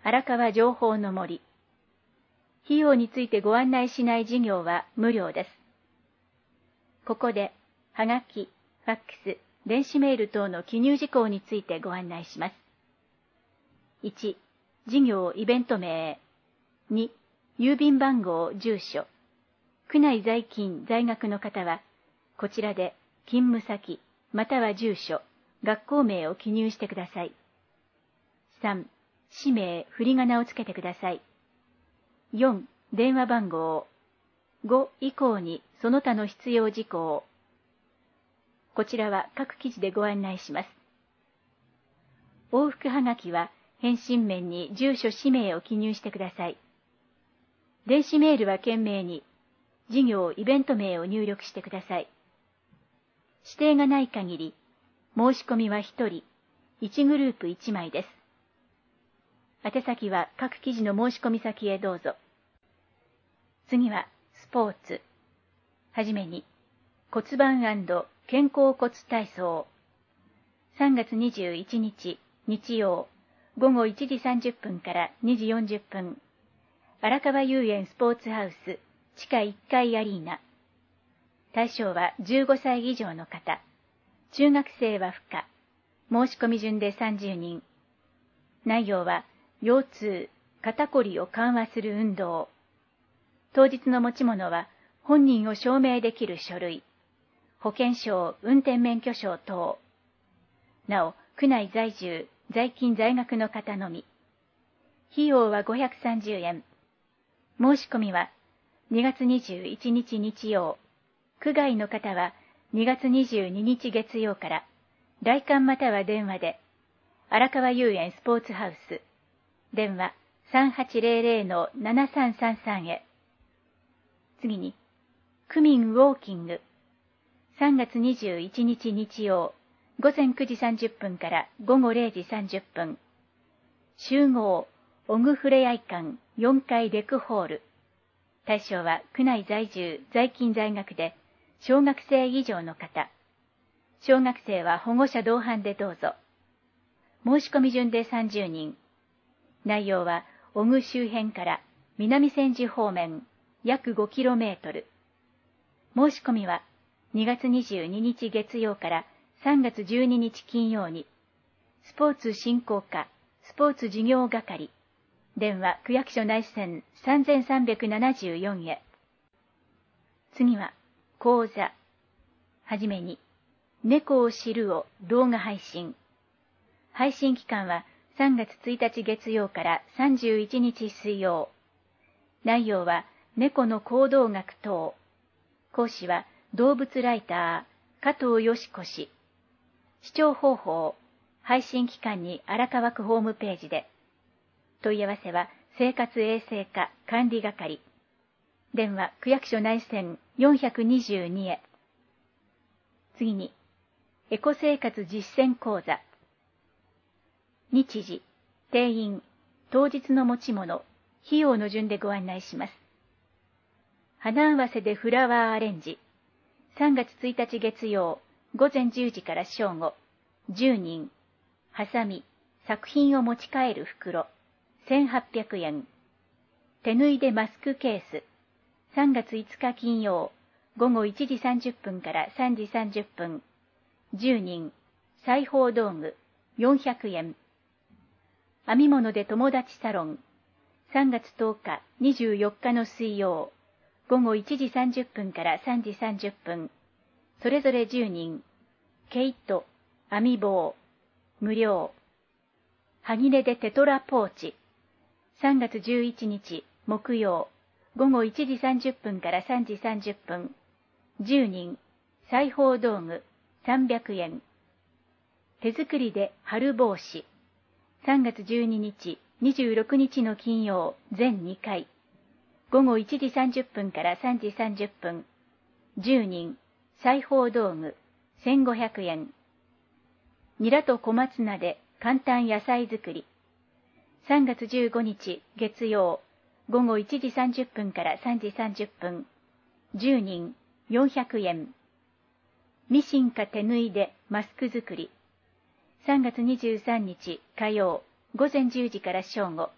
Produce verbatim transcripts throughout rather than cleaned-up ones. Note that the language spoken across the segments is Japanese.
荒川情報の森。費用についてご案内しない事業は無料です。ここで、はがき、ファックス、電子メール等の記入事項についてご案内します。いち、事業イベント名。に、郵便番号、住所。区内在勤、在学の方は、こちらで勤務先、または住所、学校名を記入してください。さん、氏名、振り仮名をつけてください。よん、電話番号。ご以降にその他の必要事項。こちらは各記事でご案内します。往復はがきは返信面に住所氏名を記入してください。電子メールは懸命に事業イベント名を入力してください。指定がない限り申し込みはひとり、いちグループいちまいです。宛先は各記事の申し込み先へどうぞ。次はスポーツ。はじめに骨盤&肩甲骨体操。さんがつにじゅういちにち日曜ごごいちじさんじゅっぷんからにじよんじゅっぷん。荒川遊園スポーツハウス地下いっかいアリーナ。対象はじゅうごさい以上の方。中学生は不可。申し込み順でさんじゅうにん。内容は腰痛、肩こりを緩和する運動。当日の持ち物は本人を証明できる書類、保険証、運転免許証等。なお、区内在住、在勤在学の方のみ。費用はごひゃくさんじゅうえん。申し込みはにがつにじゅういちにち日曜、区外の方はにがつにじゅうににち月曜から、来館または電話で、荒川遊園スポーツハウス、電話 さんはちぜろぜろ ななさんさんさん へ。次に、区民ウォーキング。さんがつにじゅういちにち日曜、ごぜんくじさんじゅっぷんからごごれいじさんじゅっぷん。集合、オグフレアイ館よんかいレクホール。対象は区内在住、在勤在学で、小学生以上の方。小学生は保護者同伴でどうぞ。申し込み順でさんじゅうにん。内容は、小具周辺から南千住方面、約 ごキロメートル。申し込みは、にがつにじゅうににち月曜からさんがつじゅうににち金曜に、スポーツ振興課、スポーツ事業係、電話区役所内線さんさんななよんへ。次は、講座。はじめに、猫を知るを動画配信。配信期間はさんがつついたち月曜からさんじゅういちにち水曜。内容は猫の行動学等。講師は動物ライター加藤よし子氏。視聴方法、配信期間に荒川区ホームページで。問い合わせは生活衛生課管理係。電話区役所内線よんひゃくにじゅうにへ。次に、エコ生活実践講座。日時、定員、当日の持ち物、費用の順でご案内します。花合わせでフラワーアレンジ。さんがつついたち月曜、ごぜんじゅうじから正午、じゅうにん。ハサミ、作品を持ち帰る袋、せんはっぴゃくえん。手縫いでマスクケース。さんがついつか金曜、ごごいちじさんじゅっぷんからさんじさんじゅっぷん。じゅうにん。裁縫道具、よんひゃくえん。編み物で友達サロン。さんがつとおか、にじゅうよっかの水曜、ごごいちじさんじゅっぷんからさんじさんじゅっぷん。それぞれじゅうにん。毛糸、編み棒、無料。はぎれでテトラポーチ。さんがつじゅういちにち木曜、ごごいちじさんじゅっぷんからさんじさんじゅっぷん。じゅうにん。裁縫道具、さんびゃくえん。手作りで春帽子。さんがつじゅうににち、にじゅうろくにちの金曜、全にかい。ごごいちじさんじゅっぷんからさんじさんじゅっぷん。じゅうにん。裁縫道具、せんごひゃくえん。ニラと小松菜で簡単野菜作り。さんがつじゅうごにち月曜、ごごいちじさんじゅっぷんからさんじさんじゅっぷん。じゅうにん、よんひゃくえん。ミシンか手縫いでマスク作り。さんがつにじゅうさんにち火曜、ごぜんじゅうじから正午、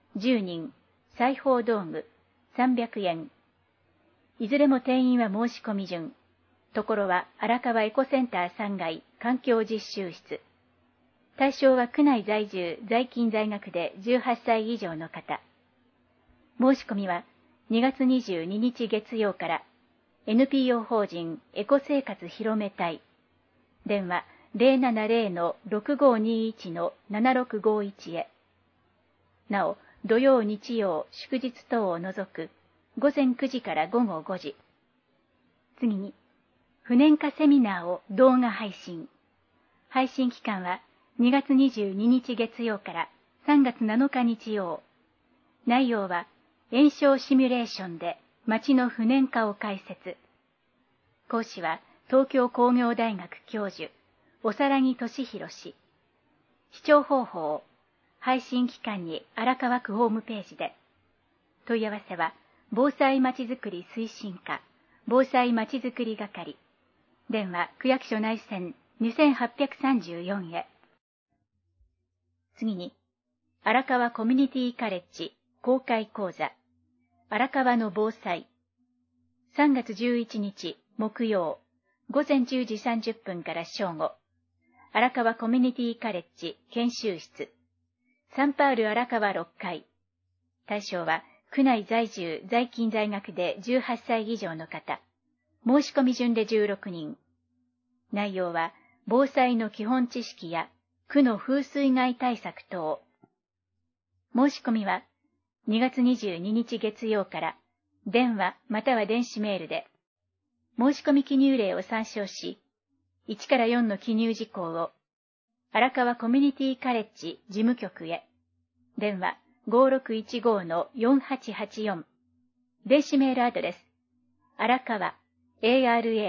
じゅうにん、裁縫道具、さんびゃくえん。いずれも定員は申し込み順。ところは荒川エコセンターさんがい環境実習室。対象は区内在住、在勤在学でじゅうはっさい以上の方。申し込みはにがつにじゅうににち月曜から エヌピーオー 法人エコ生活広め隊。電話 ゼロななゼロ ろくごにいち ななろくごいち へ。なお、土曜日曜祝日等を除く午前くじから午後ごじ。次に、不燃化セミナーを動画配信。配信期間はにがつにじゅうににち月曜からさんがつなのか日曜。内容は、燃焼シミュレーションで町の不燃化を解説。講師は東京工業大学教授、小皿木俊弘氏。視聴方法、配信期間に荒川区ホームページで。問い合わせは、防災まちづくり推進課、防災まちづくり係。電話、区役所内線にせんはっぴゃくさんじゅうよんへ。次に、荒川コミュニティカレッジ公開講座、荒川の防災。さんがつじゅういちにち木曜、午前じゅうじさんじゅっぷんから正午、荒川コミュニティカレッジ研修室、サンパウル荒川ろっかい。対象は、区内在住、在勤在学でじゅうはっさい以上の方。申し込み順でじゅうろくにん。内容は、防災の基本知識や、区の風水害対策等。申し込みは、にがつにじゅうににち月曜から、電話または電子メールで、申し込み記入例を参照し、いちからよんの記入事項を、荒川コミュニティカレッジ事務局へ、電話 ごろくいちご よんはちはちよん、電子メールアドレス、荒川 アラカワ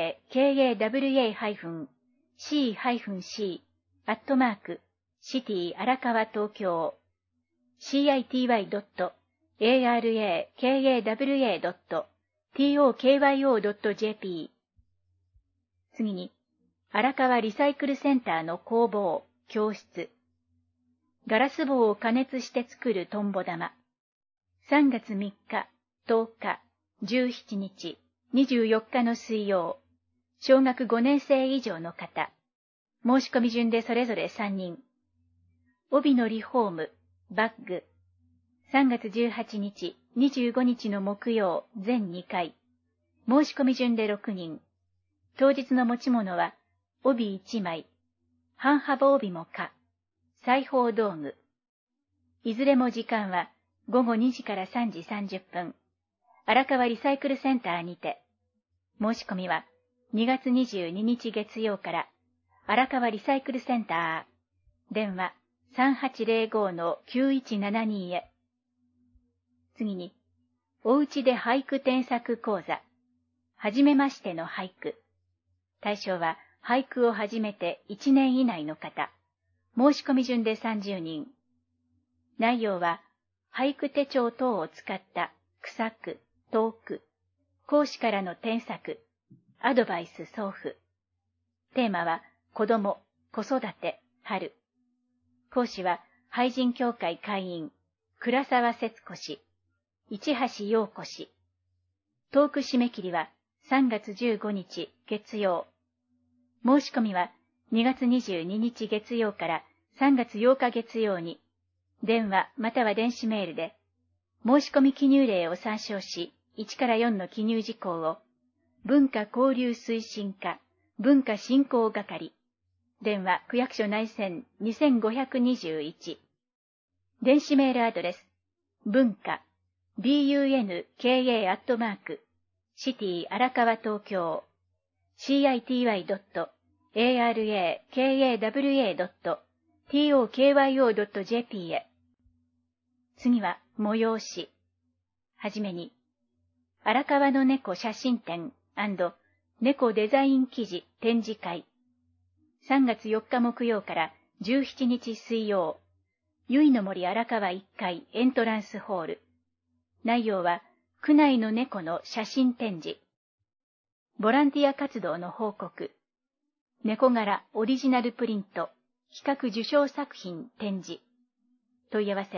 シーシー アットマークシティ荒川東京 シーアイティーワイドットアラカワ ドットトーキョードットジェーピー。 次に、荒川リサイクルセンターの工房、教室。ガラス棒を加熱して作るトンボ玉。さんがつみっか、とおか、じゅうしちにち、にじゅうよっかの水曜。小学ごねんせい以上の方。申し込み順でそれぞれさんにん。帯のリフォーム、バッグ。さんがつじゅうはちにち、にじゅうごにちの木曜、全にかい。申し込み順でろくにん。当日の持ち物は、帯いちまい。半幅帯も可。裁縫道具。いずれも時間は、ごごにじからさんじさんじゅっぷん。荒川リサイクルセンターにて。申し込みは、にがつにじゅうににち月曜から、荒川リサイクルセンター。電話さんはちゼロごのきゅういちななにへ。次に、おうちで俳句添削講座。はじめましての俳句。対象は、俳句を始めていちねん以内の方。申し込み順でさんじゅうにん。内容は、俳句手帳等を使った句作、投句、講師からの添削、アドバイス送付。テーマは、子供、子育て、春。講師は、俳人協会会員、倉沢節子氏、市橋陽子氏。トーク締め切りは、さんがつじゅうごにち月曜。申し込みは、にがつにじゅうににち月曜からさんがつようか月曜に、電話または電子メールで、申し込み記入例を参照し、いちからよんの記入事項を、文化交流推進課、文化振興係、電話区役所内線にせんごひゃくにじゅういち、電子メールアドレス、文化、ブンカ アットマーク、シティ荒川東京、シーアイティーワイドットアラカワ ドットトーキョードットジェーピー へ。次は、催し。はじめに、荒川の猫写真展&猫デザイン記事展示会。さんがつよっか木曜からじゅうしちにち水曜。ゆいの森荒川いっかいエントランスホール。内容は、区内の猫の写真展示。ボランティア活動の報告。猫柄オリジナルプリント、企画受賞作品展示。問い合わせは、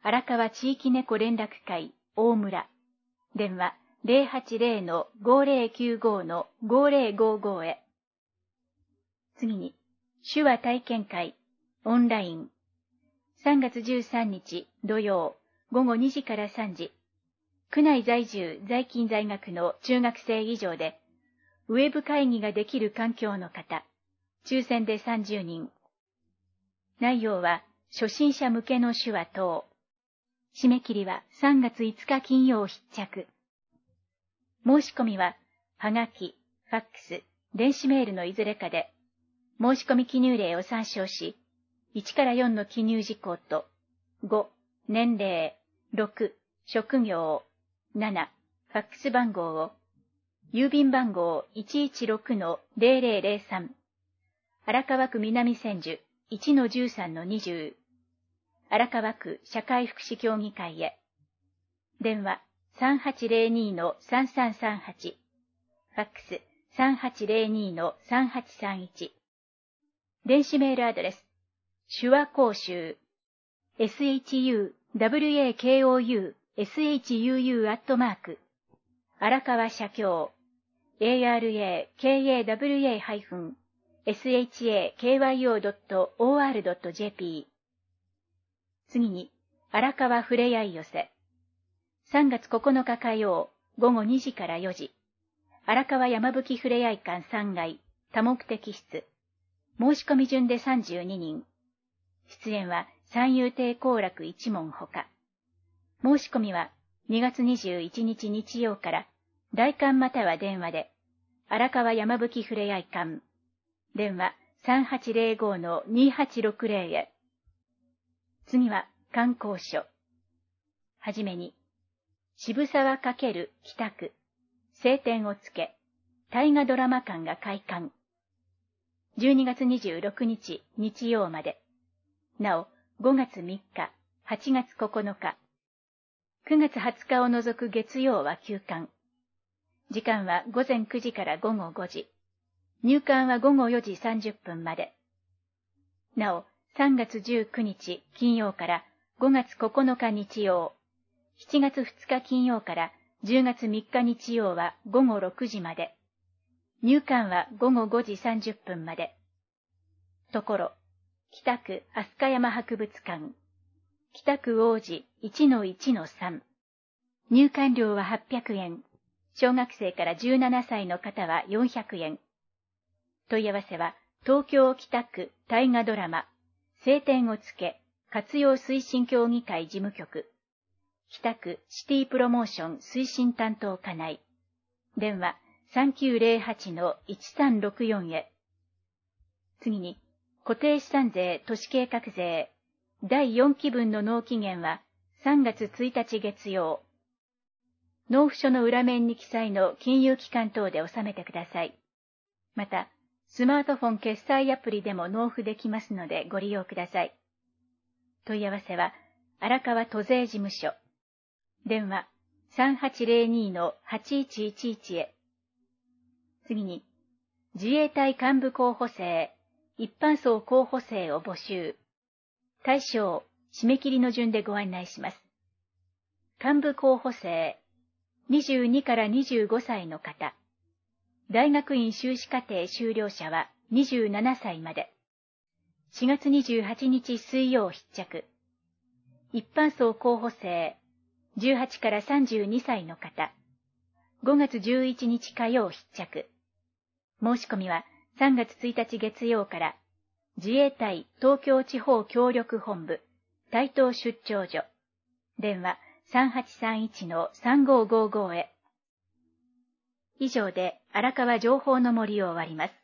荒川地域猫連絡会大村。電話 ゼロはちゼロのごゼロきゅうごのごゼロごご へ。次に、手話体験会オンライン。さんがつじゅうさんにち土曜ごごにじからさんじ。区内在住在勤在学の中学生以上で、ウェブ会議ができる環境の方、抽選でさんじゅうにん。内容は初心者向けの手話等。締め切りはさんがついつか金曜必着。申し込みは、はがき、ファックス、電子メールのいずれかで、申し込み記入例を参照し、いちからよんの記入事項と、ご、年齢、ろく、職業、なな、ファックス番号を、郵便番号 いちいちろくのゼロゼロゼロさん、荒川区南千住 いちのじゅうさんのにじゅう、荒川区社会福祉協議会へ。電話さんはちゼロにのさんさんさんはち、ファックスさんはちゼロにのさんはちさんいち。電子メールアドレス、手話講習、シュワコウ、シュワアットマーク、荒川社協、アラカワ ハイフン シャキョウ ドット オーアール ドット ジェーピー。次に、荒川ふれあい寄せ。さんがつここのか火曜、ごごにじからよじ。荒川山吹ふれあい館さんがい、多目的室。申し込み順でさんじゅうににん。出演は三遊亭好楽一門ほか。申し込みはにがつにじゅういちにち日曜から代館または電話で、荒川山吹ふれあい館。電話さんはちゼロごのにはちろくゼロへ。次は観光所。はじめに、渋沢×北区、晴天をつけ、大河ドラマ館が開館。じゅうにがつにじゅうろくにち日曜まで。なお、ごがつみっか、はちがつここのか、くがつはつかを除く月曜は休館。時間はごぜんくじからごごごじ。入館はごごよじさんじゅっぷんまで。なお、さんがつじゅうくにち金曜からごがつここのか日曜、しちがつふつか金曜からじゅうがつみっか日曜はごごろくじまで。入館はごごごじさんじゅっぷんまで。ところ、北区飛鳥山博物館、北区王子 いちのいちのさん。入館料ははっぴゃくえん。小学生からじゅうななさいの方はよんひゃくえん。問い合わせは、東京北区大河ドラマ、晴天をつけ、活用推進協議会事務局、北区シティプロモーション推進担当課内。電話さんきゅうゼロはちのいちさんろくよんへ。次に、固定資産税都市計画税だいよんきぶんの納期限はさんがつついたち月曜。納付書の裏面に記載の金融機関等で納めてください。また、スマートフォン決済アプリでも納付できますのでご利用ください。問い合わせは、荒川都税事務所。電話さんはちゼロにのはちいちいちいちへ。次に、自衛隊幹部候補生、一般層候補生を募集。対象、締め切りの順でご案内します。幹部候補生、にじゅうにからにじゅうごさいの方。大学院修士課程修了者はにじゅうななさいまで。しがつにじゅうはちにち水曜必着。一般層候補生、じゅうはちからさんじゅうにさいの方。ごがつじゅういちにち火曜必着。申し込みはさんがつついたち月曜から、自衛隊東京地方協力本部、台東出張所。電話さんはちさんいちのさんごごごへ。以上で荒川情報の森を終わります。